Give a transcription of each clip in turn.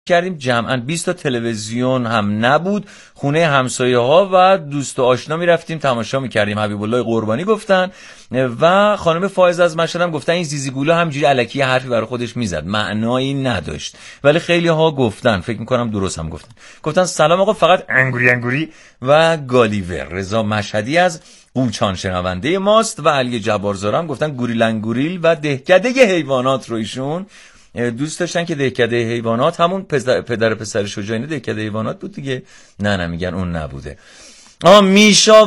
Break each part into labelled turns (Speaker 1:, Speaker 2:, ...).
Speaker 1: کردیم جمعاً 20 تا تلویزیون هم نبود، خونه همسایه ها و دوست و آشنا میرفتیم تماشا میکردیم. حبیب الله قربانی گفتن و خانم فائز از مشهد هم گفتن این زیزیگولا همجوری الکی حرفی برای خودش میزد، معنایی نداشت، ولی خیلی ها گفتن، فکر میکنم درست هم گفتن سلام آقا، فقط انگوری و گالیور. رضا مشهدی از قوچان شنونده ماست و علی جبارزاده هم گفتن گوریلنگوریل و دهکده حیوانات رو ایشون دوست داشتن که دهکده حیوانات همون پدر پسر شجاعینه دهکده حیوانات بود دیگه. نه میگن اون نبوده. میشا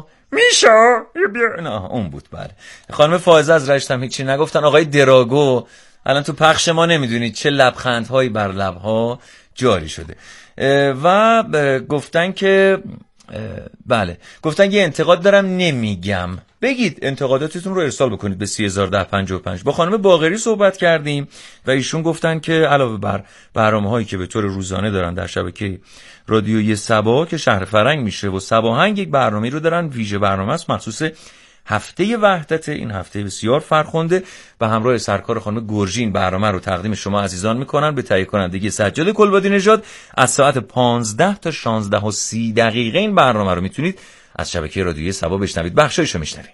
Speaker 1: نه اون بود. بله خانم فائزه از رشت هم هیچی نگفتن. آقای دراگو الان تو پخش ما نمیدونید چه لبخندهایی بر لبها جاری شده و گفتن که بله گفتن یه انتقاد دارم نمیگم، بگید انتقاداتتون رو ارسال بکنید به 301055. با خانم باقری صحبت کردیم و ایشون گفتن که علاوه بر برنامه‌هایی که به طور روزانه دارن در شبکه رادیویی صبا که شهر فرنگ میشه و صباهنگ یک برنامه‌ای رو دارن، ویژه برنامه است مخصوص هفته وحدت. این هفته بسیار فرخنده و همراه سرکار خانم گرجی این برنامه رو تقدیم شما عزیزان میکنن به تهیه کنندگی سجاد کلبادی نژاد. از ساعت 15 تا 16:30 این برنامه رو میتونید از شبکه رادیویی صبا بشنوید. بخشایشو میشنوید.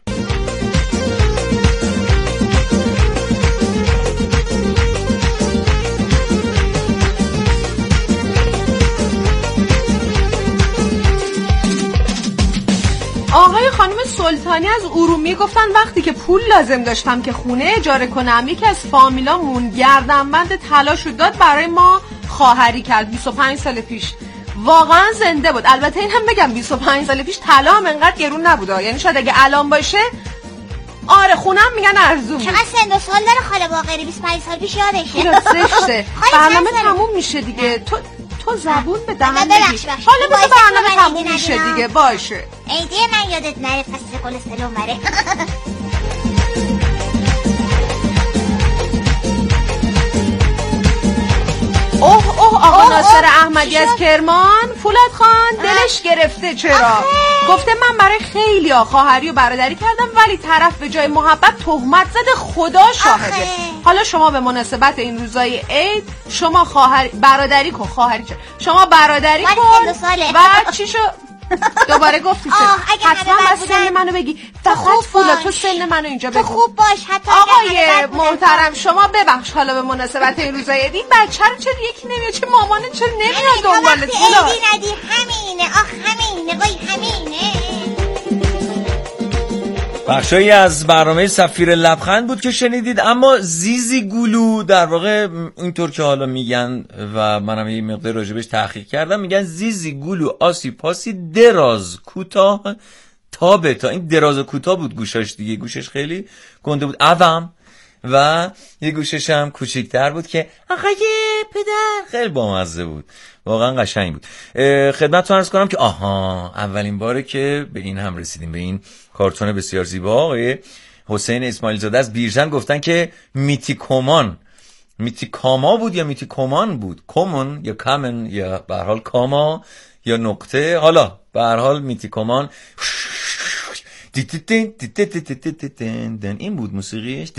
Speaker 2: آقای خانم سلطانی از ارومیه گفتن وقتی که پول لازم داشتم که خونه اجاره کنم یکی از فامیلامون گردنبند طلاشو داد برای ما خواهری کرد 25 سال پیش. واقعا زنده بود. البته این هم بگم 25 سال پیش طلا هم انقدر گرون نبوده، یعنی شاید اگه الان باشه آره خونم میگن ارزون.
Speaker 3: چقدر سن و سال داره خاله باقری؟ 25 سال پیش یادشه.
Speaker 2: راستشه. برنامه تموم میشه دیگه. تو زبون به دهن بگی. حالا بذار برنامه تموم میشه دیگه. باشه
Speaker 3: ایده من یادت نره فصل کلسترول بره.
Speaker 2: اوه آقا ناصر احمدی از کرمان. فولاد خان دلش گرفته. چرا؟ گفته من برای خیلیا خواهری و برادری کردم ولی طرف به جای محبت تهمت زده، خدا شاهده. حالا شما به مناسبت این روزای عید شما برادری کن. خواهری چه؟ شما برادری کن. بعد چی شو؟ دوباره گفتی حتما بس سن منو بگی. فقط فولا تو سن منو اینجا بگو.
Speaker 3: خوب باش. حتی
Speaker 2: آقای محترم شما ببخش حالا به مناسبت این روزای عید بچه رو چرا یکی نمیاد؟ چه مامانه چرا نمیاد دنبالت؟
Speaker 3: فولا عیدی ندی همینه. همینه وای همینه.
Speaker 1: بخشایی از برنامه سفیر لبخند بود که شنیدید. اما زیزی گولو در واقع اینطور که حالا میگن و منم یه مقدار راجبش تحقیق کردم، میگن زیزی گولو آسی پاسی دراز کوتاه تابه. تا این دراز و کوتاه بود گوشش دیگه، گوشش خیلی گنده بود عوام و یه گوشش هم کوچیک‌تر بود که آقای پدر خیلی بامزه بود، واقعا قشنگ بود. خدمتتون عرض کنم که اولین باره که به این هم رسیدیم، به این کارتون بسیار زیبا. آقای حسین اسماعیل زاده از بیرجن گفتن که میتیکاما بود یا میتیکومان بود، کومون یا کامن یا به هر حال کاما یا نقطه، حالا به هر حال میتیکومان. این بود موسیقیش.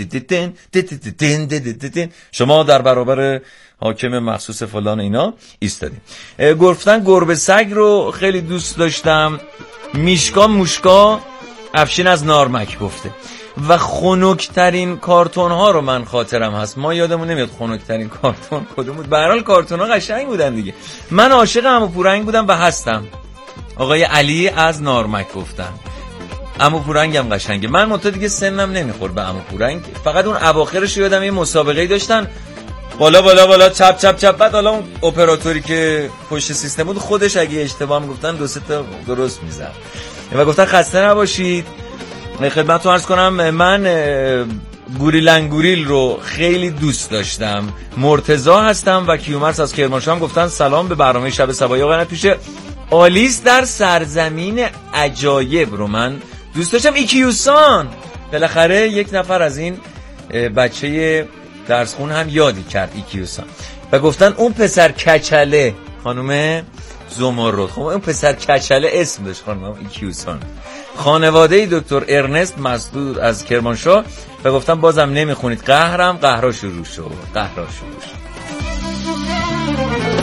Speaker 1: شما در برابر حاکم مخصوص فلان اینا ایستادیم. گفتن گربه سگ رو خیلی دوست داشتم. میشکا موشکا افشین از نارمک گفته و خنک‌ترین کارتون ها رو من خاطرم هست. ما یادمون نمیاد خنک‌ترین کارتون کدوم بود. به هر حال کارتون ها قشنگ بودن دیگه. من عاشق عمو پورنگ بودم و هستم. آقای علی از نارمک گفتن عمو پورنگ هم قشنگه. من مت دیگه سنم نمیخورد به عمو پورنگ، فقط اون اواخرش یادم یه مسابقه‌ای داشتن بالا چپ. بعد حالا اون اپراتوری که پشت سیستم بود خودش اگه اشتباه میگفتن 2-3 تا درست میزد و گفتن خسته نباشید. خدمتتون عرض کنم من گوریلنگوریل رو خیلی دوست داشتم. مرتضی هستم و کیومرث از کرمانشاه هم گفتن سلام به برنامه شب صبایی. آقا نتوشه آلیس در سرزمین عجایب رو من دوست داشتم. ایکیوسان بالاخره یک نفر از این بچه درس خون هم یادی کرد ایکیوسان و گفتن اون پسر کچله خانم زمرد. خب اون پسر کچله اسم داشت خانم ایکیوسان. خانواده دکتر ارنست مسدود از کرمانشاه و گفتن بازم نمیخونید قهرا شروع شد.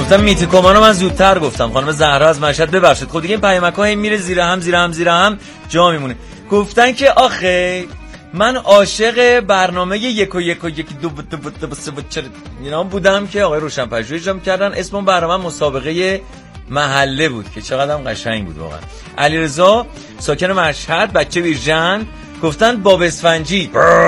Speaker 1: گفتم میتیکومانو من زودتر گفتم. خانم زهرا از مشهد ببخشید. خب دیگه این پیامک‌ها هی میره زیر هم جا میمونه. گفتن که آخه من عاشق برنامه یک و دو اینا بودم که آقای روشن‌پژوهی اجرا می‌کردن. اسم اون برنامه مسابقه محله بود که چقدر هم قشنگ بود واقعا. علیرضا ساکن مشهد، بچه ویرجن، گفتن باب اسفنجی.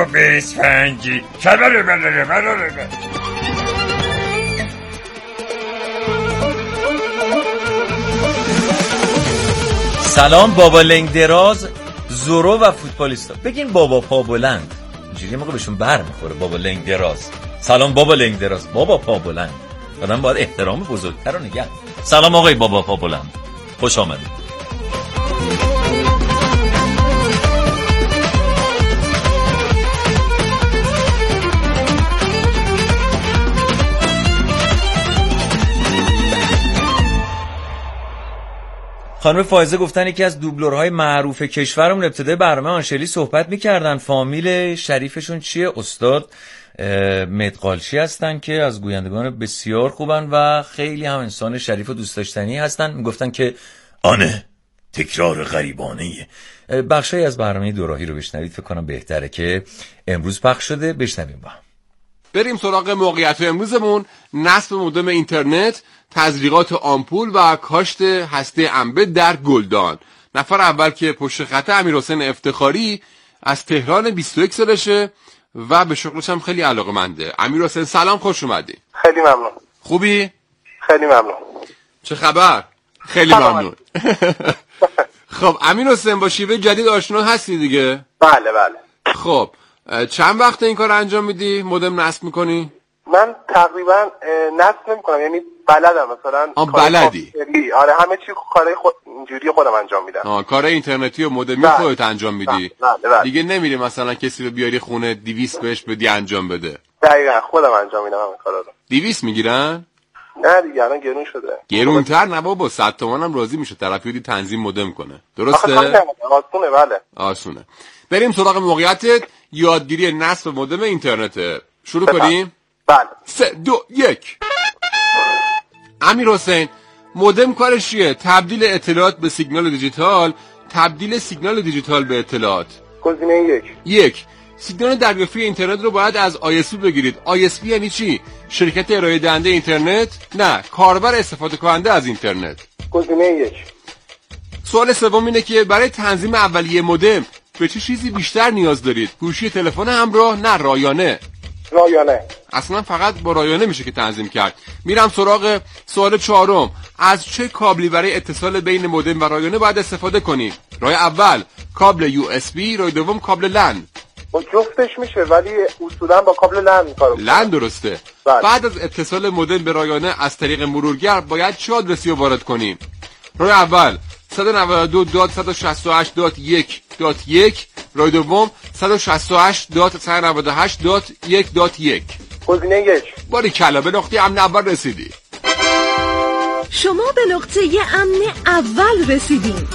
Speaker 1: سلام بابا لنگ دراز، زورو و فوتبالیستا. بگین بابا پا بلند، اینجوری موقع بهشون بر میخوره. بابا لنگ دراز. سلام بابا لنگ دراز، بابا پا بلند. آدم باید احترام بزرگتر رو نگه. سلام آقای بابا پا بلند، خوش آمدید. خانم فائزه گفتن یکی از دوبلورهای معروف کشورمون ابتدای برنامه آنشلی صحبت میکردن. فامیل شریفشون چیه؟ استاد مدقالچی هستن که از گویندگان بسیار خوبن و خیلی هم انسان شریف و دوست داشتنی هستن. میگفتن که آنه تکرار غریبانه. بخشی از برنامه دوراهی رو بشنوید، فکر کنم بهتره که امروز پخش شده. بشنویم با هم.
Speaker 4: بریم سراغ موقعیت امروزمون. نصب مودم اینترنت، تزریقات آمپول و کاشت هسته انبه در گلدان. نفر اول که پشت خط امیرحسین افتخاری از تهران، 21 سالشه و به شغلش هم خیلی علاقه‌منده. امیرحسین سلام، خوش اومدی.
Speaker 5: خیلی ممنون.
Speaker 4: خوبی؟
Speaker 5: خیلی ممنون.
Speaker 4: چه خبر؟ خیلی ممنون. خب امیرحسین با شیوه جدید آشنا هستی دیگه؟
Speaker 5: بله بله.
Speaker 4: خب چند وقت این کار انجام میدی؟ مودم نصب میکنی؟
Speaker 5: من تقریبا نصب نمیکنم، یعنی بلدم مثلا.
Speaker 4: بلدی؟
Speaker 5: آره همه چی کارهای اینجوری خودم انجام میدم.
Speaker 4: کار اینترنتی و مودمی خودت انجام میدی؟
Speaker 5: بله.
Speaker 4: دیگه نمیری مثلا کسی رو بیاری خونه 200 بهش بدی انجام بده؟
Speaker 5: دقیقاً خودم انجام میدم همه کارا رو.
Speaker 4: 200 میگیرن؟
Speaker 5: نه دیگه الان گرون شده.
Speaker 4: گرونتر نه بابا، 100 تومن هم راضی میشه طرف یودی تنظیم مودم کنه. درسته؟
Speaker 5: آسونه. بله
Speaker 4: آسونه. بریم سراغ موقعیتت. یادگیری نصب مودم اینترنت. شروع کنیم؟
Speaker 5: بله.
Speaker 4: 3 2 1. امیرحسین، مودم کارش چیه؟ تبدیل اطلاعات به سیگنال دیجیتال، تبدیل سیگنال دیجیتال به اطلاعات.
Speaker 5: گزینه
Speaker 4: 1. سیگنال دریافتی اینترنت رو باید از ISP بگیرید. ISP یعنی چی؟ شرکت ارائه دهنده اینترنت؟ نه، کاربر استفاده کننده از اینترنت.
Speaker 5: گزینه 1.
Speaker 4: سوال سوم اینه که برای تنظیم اولیه مودم به چه چیزی بیشتر نیاز دارید؟ گوشی تلفن همراه؟ نه، رایانه.
Speaker 5: رایانه.
Speaker 4: اصلا فقط با رایانه میشه که تنظیم کرد. میرم سراغ سوال 4. از چه کابلی برای اتصال بین مودم و رایانه باید استفاده کنیم؟ راه اول کابل USB، راه دوم کابل لن.
Speaker 5: با جفتش میشه ولی اصولا با کابل لن کارو میکنه.
Speaker 4: لن درسته.
Speaker 5: بله.
Speaker 4: بعد از اتصال مودم به رایانه از طریق مرورگر باید چه آدرسی رو وارد کنیم؟ راه اول 192.168.1.1، راه دوم 168.198.1.1.
Speaker 5: گزینه 1.
Speaker 4: باریکلا، به نقطه امن اول رسیدی.
Speaker 6: شما به نقطه امن اول رسیدین.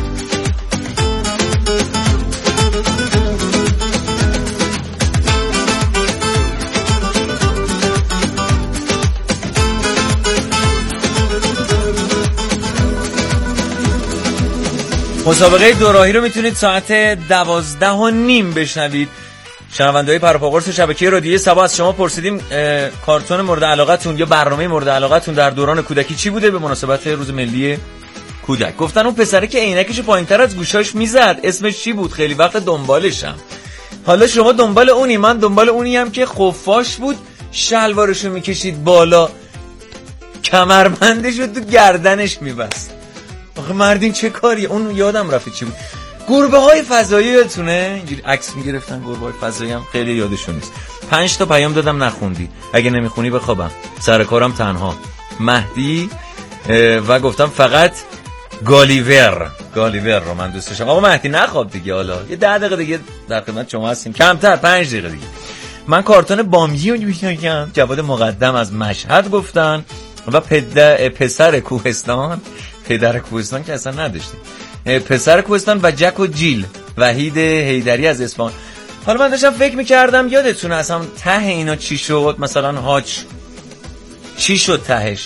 Speaker 1: مسابقه دوراهی رو میتونید ساعت 12:30 بشنوید. شنونده‌های پروپاقرص شبکه رادیویی سبا از شما پرسیدیم کارتون مورد علاقتون یا برنامه مورد علاقتون در دوران کودکی چی بوده به مناسبت روز ملی کودک. گفتن اون پسره که عینکش پایین‌تر از گوشاش میزد اسمش چی بود؟ خیلی وقت دنبالشم. حالا شما دنبال اونی، من دنبال اونی هم که خفاش بود، شلوارشو میکشید بالا، کمربندشو تو گردنش میبست. آخه مردین چه کاریه؟ اون یادم رفت چی بود. گربه های فضایی یادتونه؟ اینجوری عکس میگرفتن گربه های فضایی، هم خیلی یادشون نیست. 5 تا پیام دادم نخوندی، اگه نمیخونی بخوابم، سر کارم تنها. مهدی و گفتم فقط گالیور رو من دوست داشتم. آقا مهدی نخواب دیگه، حالا یه 10 دقیقه دیگه در خدمت شما هستیم، کمتر 5 دقیقه دیگه. من کارتون بامبی رو میشناسم. جواد مقدم از مشهد گفتن و پسر کوهستان، پدر کوهستان که اصلا نداشتیم، پسر کوهستان و جک و جیل، وحید حیدری از اصفهان. حالا من داشتم فکر میکردم یادتونه اصلا ته اینا چی شد؟ مثلا هاچ چی شد تهش؟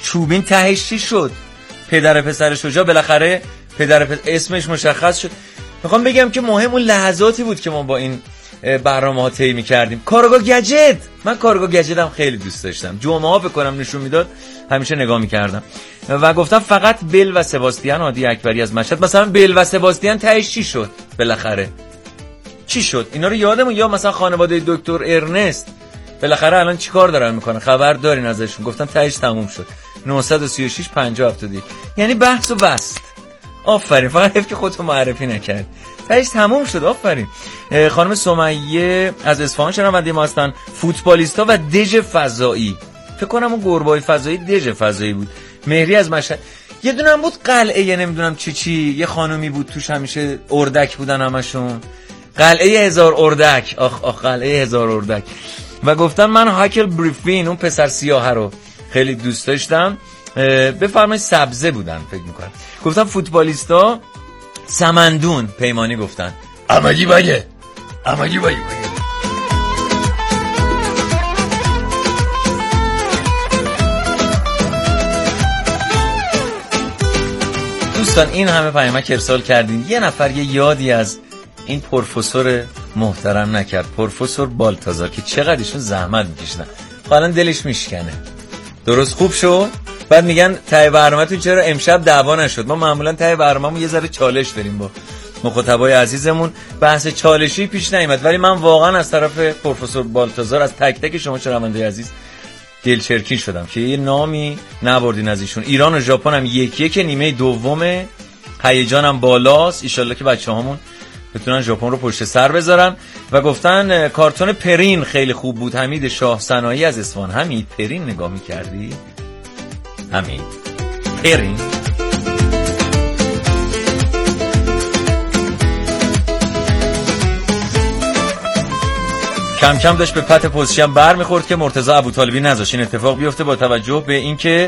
Speaker 1: چوبین تهش چی شد؟ پدر پسر شجاع بالاخره اسمش مشخص شد. میخوام بگم که مهم اون لحظاتی بود که ما با این برنامه ها طی می‌کردیم. کارگاه گجت، من کارگاه گجتم خیلی دوست داشتم. جمعه ها بکنم نشون میداد همیشه نگاه می‌کردم و گفتم فقط بل و سباستیان هادی اکبری از مشهد، مثلا بل و سباستیان تهش چی شد؟ بالاخره چی شد؟ اینا رو یادمون، یا مثلا خانواده دکتر ارنست بالاخره الان چیکار دارن میکنن؟ خبر دارین ازشون؟ گفتم تهش تموم شد 936 5071. یعنی بحث و بست. آفرین، فقط حیف که خودتو معرفی نکرد. تهش تموم شد. آفرین. خانم سمیه از اصفهان شنونده ما هستن. فوتبالیستا و دژ فضایی، فکر کنم اون گربه‌های فضایی دژ فضایی بود. مهری از مشهد. یه دونم بود قلعه، نمیدونم چی یه خانومی بود توش همیشه اردک بودن همشون. قلعه 1000 اردک. آخ قلعه 1000 اردک. و گفتن من هاکل بریفین، اون پسر سیاه رو خیلی دوست داشتم. بفرمایید سبزه بودن فکر میکنم. گفتم فوتبالیستا سمندون. پیمانی گفتن امگی بگه. دوستان این همه پیامک ارسال کردین، یه نفر یه یادی از این پروفسور محترم نکرد، پروفسور بالتازار، که چقدر ایشون زحمت میکشیدن. حالا دلش میشکنه. درست خوب شو. بعد میگن ته برنامه‌تون چرا امشب دعوا نشد؟ ما معمولا ته برنامه‌مون یه ذره چالش داریم با مخاطبای عزیزمون، بحث چالشی پیش نیامد، ولی من واقعا از طرف پروفسور بالتازار، از تک تک شما شنونده‌ی عزیز دلچرکین شدم که یه نامی نبردین از ایشون. ایران و ژاپن هم 1-1 نیمه دومه. هیجانم بالاست. ان شاءالله که بچه‌هامون بتونن ژاپن رو پشت سر بذارن. و گفتن کارتون پرین خیلی خوب بود. حمید شاه صناعی از اصفهان. حمید پرین نگاه می‌کردی؟ حمید پرین کم کم داشت به پت پوزیشن بر میخورد که مرتضی ابوطالبی نذاشت این اتفاق بیفته، با توجه به اینکه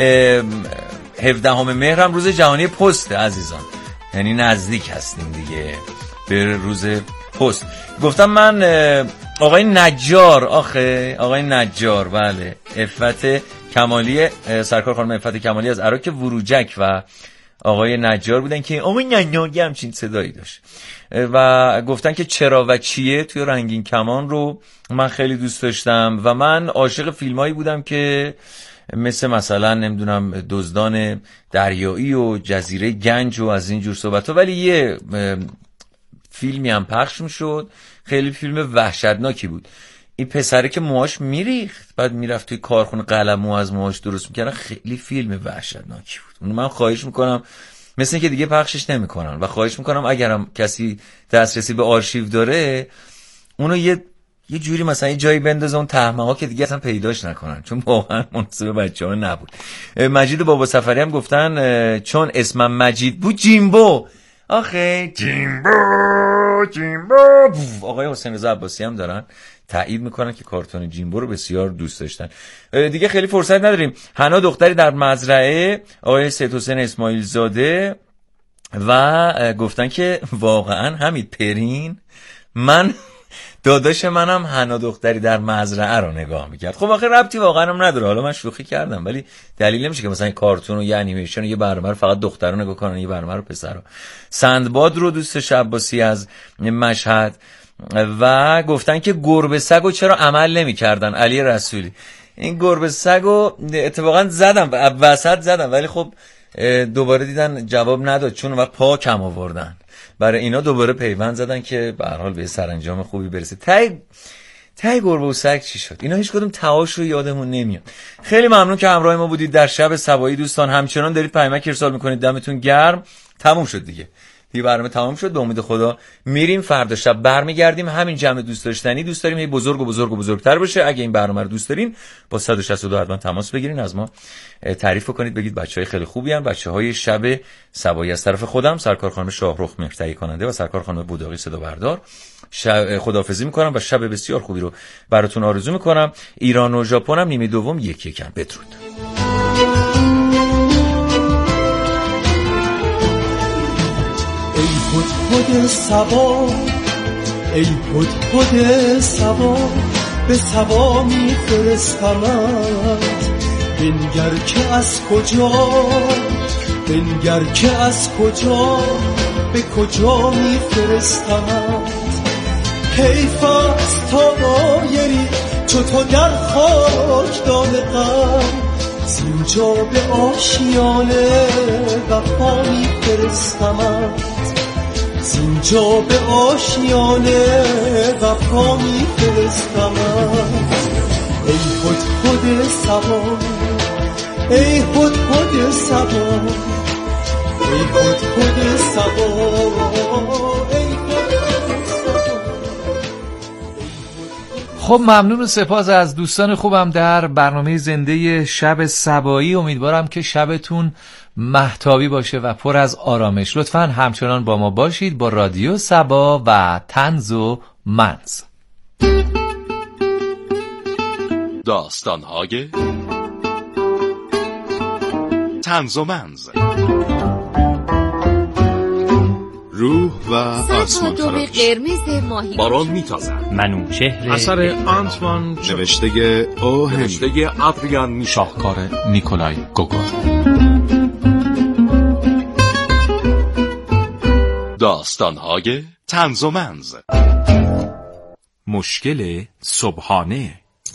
Speaker 1: 17 مهر هم روز جهانی پست عزیزان، یعنی نزدیک هستیم دیگه به روز پست. گفتم من آقای نجار، آقای نجار، بله، عفت کمالی، سرکار خانم عفت کمالی از عراق وروجک و آقای نجار بودن که آقای نجار همچین صدایی داشت و گفتن که چرا و چیه توی رنگین کمان رو من خیلی دوست داشتم و من عاشق فیلمایی بودم که مثلا نمیدونم دزدان دریایی و جزیره گنج و از این جور صحبت ها، ولی یه فیلمی هم پخش میشد خیلی فیلم وحشتناکی بود. این پسره که موهاش میریخت بعد میرفت توی کارخونه قلم مو از موهاش درست میکردن، خیلی فیلم وحشتناکی بود. اون من خواهش میکنم مثل اینکه دیگه پخشش نمیکنن و خواهش میکنم اگرم کسی دسترسی به آرشیو داره اونو یه جوری مثلا یه جایی بندازه اون تهمه‌ها که دیگه اصلا پیداش نکنن، چون واقعا مناسب بچه‌ها نبود. مجید بابا سفری هم گفتن چون اسمم مجید بود جیمبو. آخه جیمبو. آقای حسین رضا عباسی هم دارن تایید میکنن که کارتون جیمبو رو بسیار دوست داشتن. دیگه خیلی فرصت نداریم. حنا دختری در مزرعه، آقای سید حسین اسماعیل زاده و گفتن که واقعا حمید پرین، من داداش منم حنا دختری در مزرعه رو نگاه میکرد. خب آخه ربطی واقعا هم نداره، حالا من شوخی کردم ولی دلیل نمیشه که مثلا کارتون و یه انیمیشن و یه برنامه رو فقط دخترا نگاه کنن، یه برنامه رو پسرا. سندباد رو دوست عباسی از مشهد و گفتن که گربه سگو چرا عمل نمی‌کردن. علی رسولی، این گربه سگو اتفاقا زدم وسط زدم ولی خب دوباره دیدن جواب نداد چون وقت پا کم آوردن، برای اینا دوباره پیوند زدن که به هر حال به سرانجام خوبی برسه. تای گربه و سگ چی شد؟ اینا هیچ کدوم تهاش رو یادمون نمیاد. خیلی ممنون که همراه ما بودید در شب سبایی دوستان. همچنان دارید پیامک ارسال میکنید، دمتون گرم. تموم شد دیگه برنامه تمام شد. به امید خدا میریم فردا شب برمیگردیم. همین جمع دوست داشتنی دوست داریم هی بزرگ و بزرگ و بزرگتر بشه. اگه این برنامه رو دوست دارین با 162 حتما تماس بگیرین، از ما تعریف کنید، بگید بچهای خیلی خوبی ان. بچهای شب سبایی از طرف خودم، سرکار خانم شاهرخ مهر تهیه کننده و سرکار خانم بوداقی صدا بردار، خداحافظی میکنم و شب بسیار خوبی رو براتون آرزو میکنم. ایران و ژاپن هم نیمه دوم 1-1. بدرود.
Speaker 7: هدهد سبا، ای هدهد سبا، به سبا میفرستمت بنگر که از کجا، بنگر که از کجا به کجا میفرستمت. حیف است تا آیری چو تو در خاکدان غم، زینجا به آشیانه وفا میفرستمت، زینجا به آشیانه وفا میفرستمت. ای هدهد صبا، ای هدهد صبا، ای هدهد صبا، ای هدهد صبا.
Speaker 8: خب ممنون و سپاس از دوستان خوبم در برنامه زنده شب سبایی. امیدوارم که شبتون مهتابی باشه و پر از آرامش. لطفاً همچنان با ما باشید با رادیو سبا و طنز و منز.
Speaker 9: داستان‌های طنز و منز. روح و آسمان
Speaker 6: قرمز ماهی
Speaker 9: باران میتازد.
Speaker 10: منوچهر
Speaker 11: اثر آنتوان
Speaker 9: نوشته اوهن،
Speaker 11: نوشته آدریان
Speaker 10: شاهکار نیکولای گوگل.
Speaker 9: داستان‌های طنز و منز.
Speaker 10: مشکل صبحانه.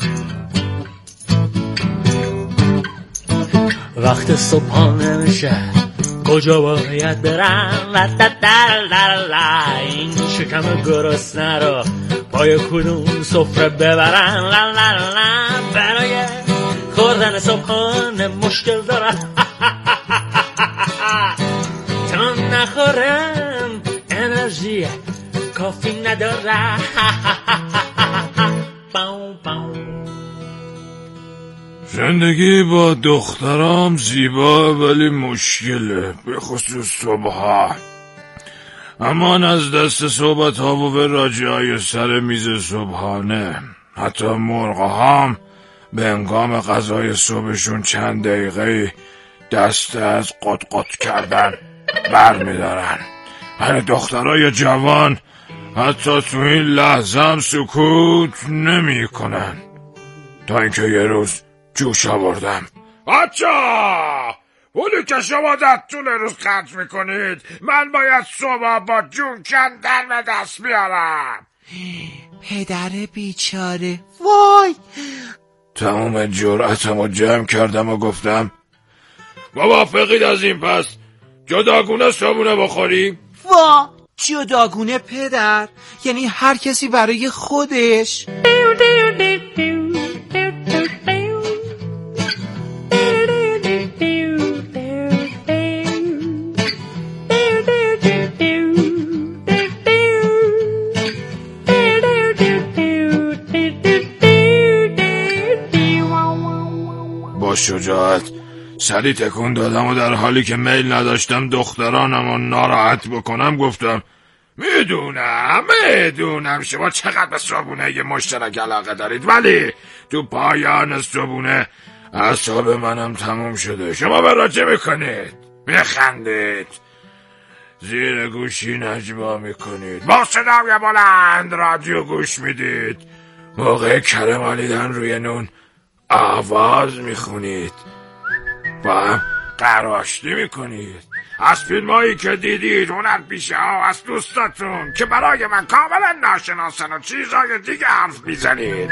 Speaker 12: وقت صبحانه میشه کجا باید برم؟ این شکم گرسنه رو پای کدوم سفره ببرم؟ برای خوردن صبحانه مشکل دارم. تا نخورم انرژی کافی ندارم.
Speaker 11: زندگی با دخترام زیبا ولی مشکله، به خصوص صبحها. امان از دست صحبت ها و راجعای سر میز صبحانه. حتی مرغ‌هام به هنگام غذای صبحشون چند دقیقه دست از قط کردن بر میدارن. ولی دخترای جوان حتی تو این لحظه هم سکوت نمی کنن. تا اینکه یه روز جوش آوردم. بچه‌ها، پولی که شما در طول روز خرج میکنید من باید صبح با جون کندن به دست بیارم.
Speaker 13: پدر بیچاره، وای.
Speaker 11: تمام جرأتمو جمع کردم و گفتم موافقید از این پس جداگونه صبحونه بخوریم؟
Speaker 13: وا، جداگونه پدر؟ یعنی هر کسی برای خودش؟
Speaker 11: با شجاعت سری تکون دادم و در حالی که میل نداشتم دخترانمو ناراحت بکنم گفتم میدونم شما چقدر به صبحونه مشترک علاقه دارید، ولی تو پایان صبحونه اعصاب منم تموم شده. شما براجع میکنید، میخندید، زیر گوشی نجوا میکنید، با صدای بلند رادیو گوش میدید، موقع کره مالیدن روی نون آواز میخونید، با هم قراشتی میکنید، از فیلمایی که دیدید هنرپیشه ها از دوستاتون که برای من کاملا ناشناسن و چیزهای دیگه حرف میزنید.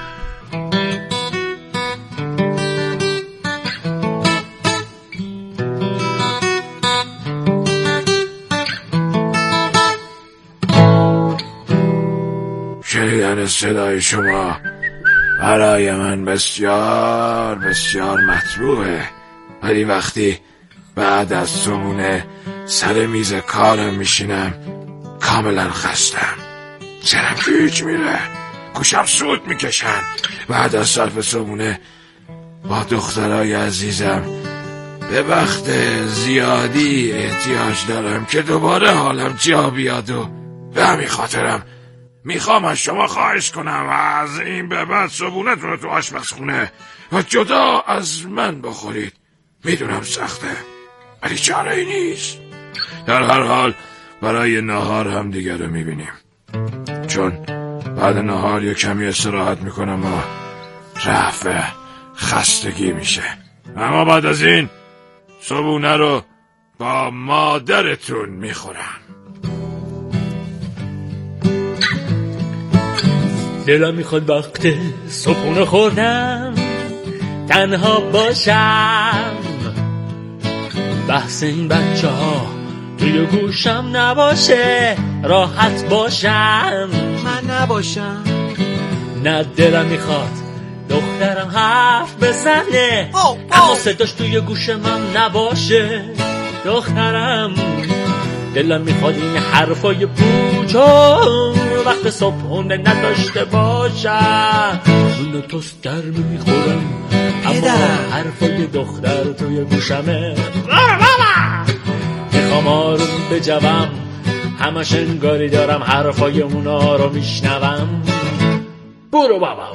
Speaker 11: شنیدن صدای شما برای من بسیار بسیار مطلوبه، ولی وقتی بعد از صبحونه سر میز کارم میشینم کاملا خستم، سرم گیج میره، گوشم سود میکشن. بعد از صرف صبحونه با دخترای عزیزم به وقت زیادی احتیاج دارم که دوباره حالم جا بیاد و به همین خاطرم میخوام از شما خواهش کنم از این به بعد صبحونتون رو تو آشپزخونه و جدا از من بخورید. میدونم سخته ولی چاره ای نیست. در هر حال برای نهار هم دیگر رو میبینیم، چون بعد نهار یه کمی استراحت میکنم و رفع خستگی میشه. اما بعد از این صبحونه رو با مادرتون میخورم.
Speaker 12: دلم میخواد وقت صبحونه خوردم تنها باشم، بحث این بچه ها توی گوشم نباشه، راحت باشم.
Speaker 13: من نباشم؟
Speaker 12: نه، دلم میخواد دخترم حرف بزنه اما صداش توی گوش من نباشه. دخترم دلم میخواد این حرفای پوچو وقت صبحونه نداشته باشم. اونو توست گرم میخورم اما حرفای دختر توی گوشمه. میخوام آروم بجوم، همش انگاری دارم حرفای اونا رو میشنوم. برو بابا.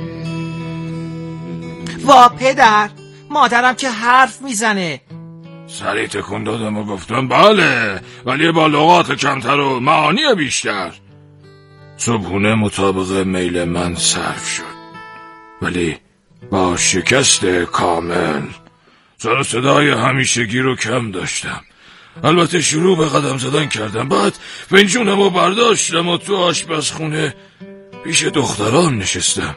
Speaker 13: وا پدر، مادرم که حرف میزنه.
Speaker 11: سریع تکون دادم و گفتم بله، ولی با لغات کمتر و معانی بیشتر. صبحونه مطابق میل من صرف شد، ولی با شکست کامل. سر و صدای همیشگی رو کم داشتم. البته شروع به قدم زدن کردم، بعد فنجونم رو برداشتم و تو آشپزخونه پیش دختران نشستم.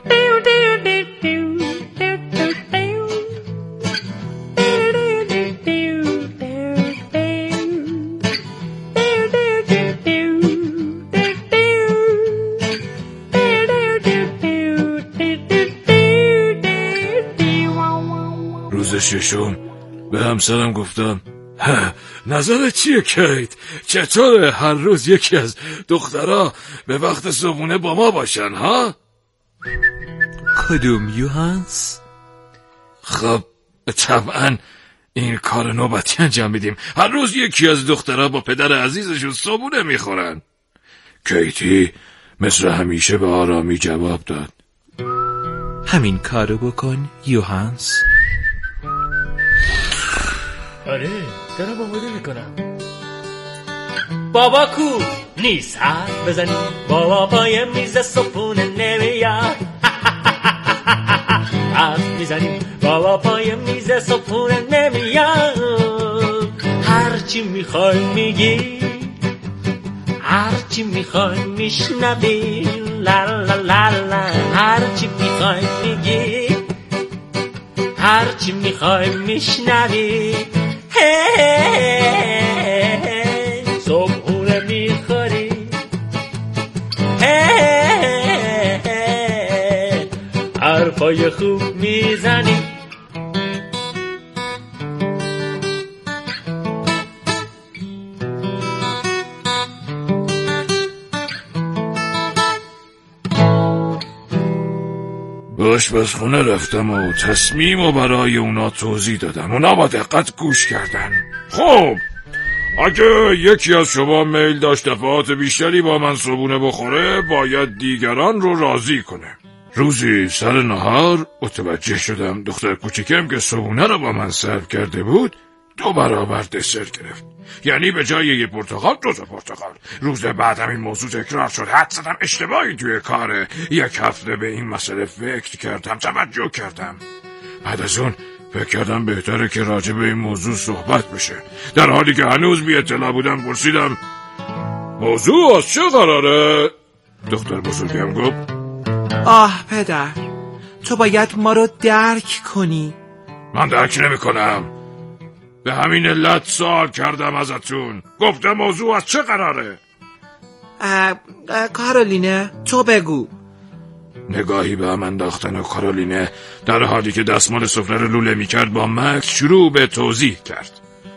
Speaker 11: روز ششم به همسرم گفتم نظر چیه کیت؟ چطوره هر روز یکی از دخترها به وقت صبحونه با ما باشن ها؟
Speaker 13: کدوم یوهانس؟
Speaker 11: خب طبعا این کار نوبتی انجام میدیم. هر روز یکی از دخترها با پدر عزیزشون صبحونه میخورن. کیتی مثل همیشه به آرامی جواب داد
Speaker 13: همین کارو بکن یوهانس.
Speaker 12: آره دارم آماده میکنم. بابا کو نیست حرف بزنی، بابا پای میز صبحونه نمیاد. حرف میزنیم بابا پای میز صبحونه نمیاد. هرچی میخوای میگی، هرچی میخوای میشنوی، لا لا لا لا. هرچی میخوای میگی، هرچی میخوای میشنوی. صبحونه میخوری، حرفای خوب میزنی.
Speaker 11: به آشپزخونه رفتم و تصمیم و برای اونا توضیح دادم. اونا با دقت گوش کردن. خب اگه یکی از شما میل داشت دفعات بیشتری با من صبحونه بخوره، باید دیگران رو راضی کنه. روزی سر نهار متوجه شدم دختر کوچیکم که صبحونه رو با من سرو کرده بود 2 برابر دسر گرفت. یعنی به جای یه پرتقال 2 تا پرتقال. روز بعدم این موضوع تکرار شد. حد زدم اشتباهی توی کاره. 1 هفته به این مسئله فکر کردم، توجه کردم. بعد از اون فکر کردم بهتره که راجع به این موضوع صحبت بشه. در حالی که هنوز بی اطلاع بودم پرسیدم موضوع از چه قراره؟ دختر بزرگم گفت
Speaker 13: آه پدر، تو باید ما رو درک کنی.
Speaker 11: من درک نمی کنم. به همین علت سوال کردم ازتون. گفتم موضوع از چه قراره؟
Speaker 13: کارولینه تو بگو.
Speaker 11: نگاهی به هم انداختن و کارولینه در حالی که دستمال سفره رو لوله می کرد با مکس شروع به توضیح کرد.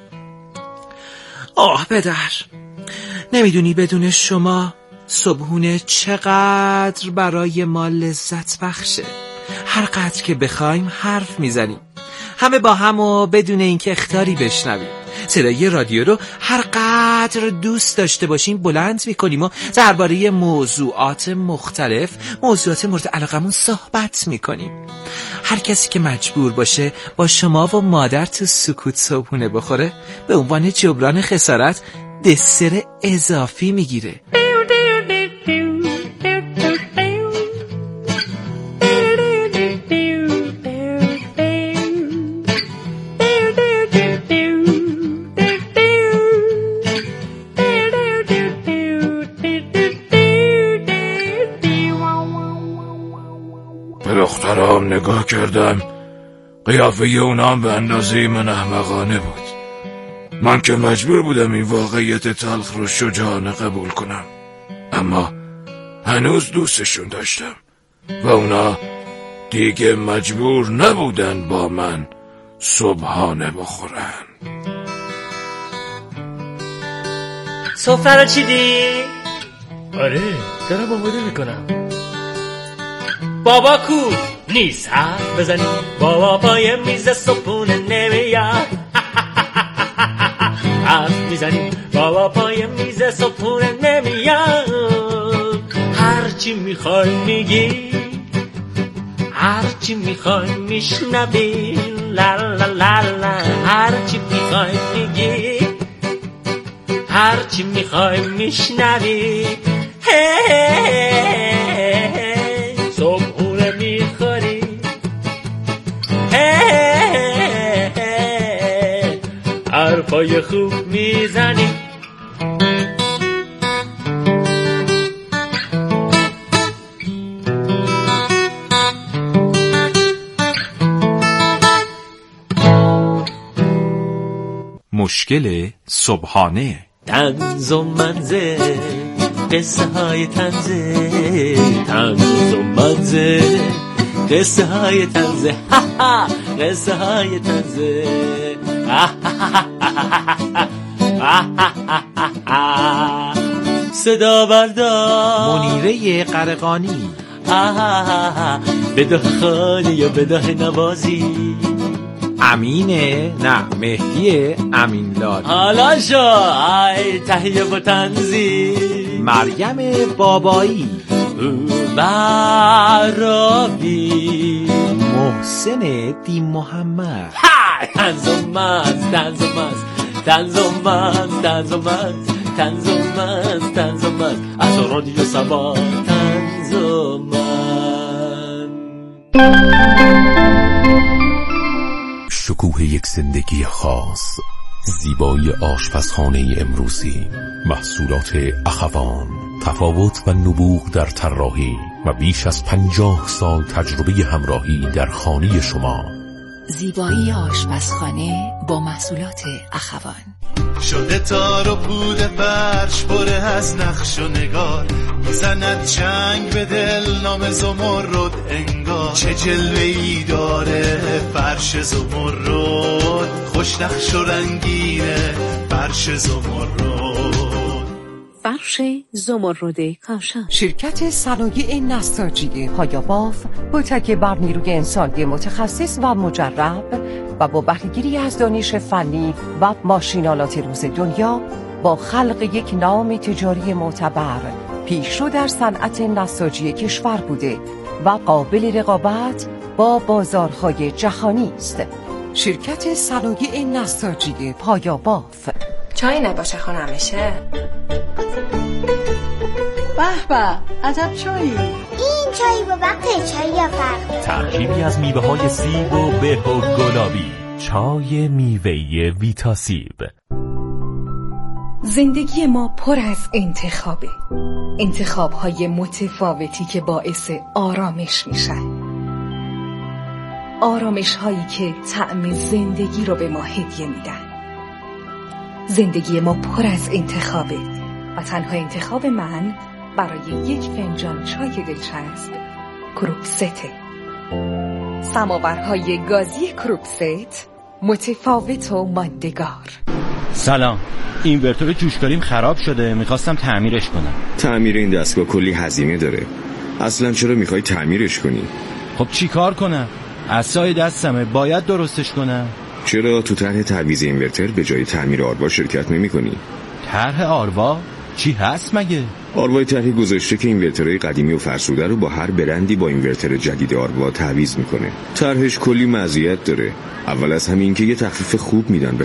Speaker 13: آه پدر، نمیدونی بدون شما صبحونه چقدر برای ما لذت بخشه. هر قدر که بخوایم حرف میزنیم، همه با هم و بدون اینکه اخطاری بشنویم. صدای رادیو رو هر قدر دوست داشته باشیم بلند میکنیم و درباره موضوعات مختلف، موضوعات مورد علاقمون صحبت میکنیم. هر کسی که مجبور باشه با شما و مادر تو سکوت صبحونه بخوره، به عنوان جبران خسارت دسر اضافی میگیره.
Speaker 11: کردم قیافه اونا هم به اندازه من احمقانه بود. من که مجبور بودم این واقعیت تلخ رو شجاعانه قبول کنم، اما هنوز دوستشون داشتم و اونا دیگه مجبور نبودن با من صبحانه بخورن.
Speaker 12: سفره رو چیدی؟ آره دارم آماده میکنم. بابا کو نیست حرف بزنی، بابا پای میز صبحونه نمیاد. حرف میزنی بابا پای میز صبحونه نمیاد. هرچی میخوای میگی، هرچی میخوای میشنوی، لا لا لا لا. هرچی میخوای میگی، هرچی میخوای میشنوی. صبحونه میخوری، حرفای خوب میزنی.
Speaker 10: مشکل صبحانه.
Speaker 12: طنز و منزه، قصه های تنزه، طنز و منزه، قصه های تنزه، قصه های تنزه. صدا بردار
Speaker 13: منیره قرقانی.
Speaker 12: بداه خالی یا بداه نوازی.
Speaker 13: امینه نه مهدی امینلال.
Speaker 12: حالا شو ای تهیه با تنزی.
Speaker 13: مریم بابایی،
Speaker 12: برابی،
Speaker 13: محسن دی محمد.
Speaker 12: طنز و منز، طنز و منز، طنز و منز، طنز و منز، طنز و منز، طنز و منز. از رادیو سبا طنز و منز.
Speaker 14: شکوه یک زندگی خاص، زیبایی آشپزخانه امروزی، محصولات اخوان، تفاوت و نبوغ در طراحی و بیش از 50 سال تجربه همراهی در خانه شما.
Speaker 15: زیبایی آشپزخانه با محصولات اخوان.
Speaker 16: شده تار و پود فرش پره از نقش و نگار، میزند چنگ به دل نام زمرد انگار. چه جلوه‌ای داره فرش زمرد، خوش نقش و رنگینه فرش زمرد.
Speaker 6: فرش زمرد کاشان.
Speaker 17: شرکت صنایع نساجی پایاباف با تکیه بر نیروی انسانی متخصص و مجرب و با بهره‌گیری از دانش فنی و ماشینالات روز دنیا، با خلق یک نام تجاری معتبر پیشرو در صنعت نساجی کشور بوده و قابل رقابت با بازارهای جهانی است. شرکت صنایع نساجی پایاباف.
Speaker 18: چای نباشه خونمشه.
Speaker 19: به به عجب چایی.
Speaker 3: این چای با وقت چای یا فرق.
Speaker 20: ترکیبی از میوه های سیب و به و گلابی. چای میوه‌ای ویتاسیب.
Speaker 6: زندگی ما پر از انتخابه، انتخاب‌های متفاوتی که باعث آرامش میشن، آرامش‌هایی که طعم زندگی رو به ما هدیه میدن. زندگی ما پر از انتخابه و تنها انتخاب من برای یک فنجان چای دلچسب کروکسته. سماورهای گازی کروکست، متفاوت و ماندگار.
Speaker 21: سلام، اینورتور جوشکاریم خراب شده، میخواستم تعمیرش کنم.
Speaker 22: تعمیر این دستگاه کلی هزینه داره. اصلا چرا میخوای تعمیرش کنی؟
Speaker 21: خب چی کار کنم؟ عصای دستمه، باید درستش کنم.
Speaker 22: چرا تو طرح تعویض اینورتر به جای تعمیر آروا شرکت نمی کنی؟
Speaker 21: طرح آروا؟ چی هست مگه؟
Speaker 22: آروای طرحی گذاشته که اینورترهای قدیمی و فرسوده رو با هر برندی با اینورتر جدید آروا تعویض میکنه. طرحش کلی مزیت داره. اول از همین که یه تخفیف خوب میدن به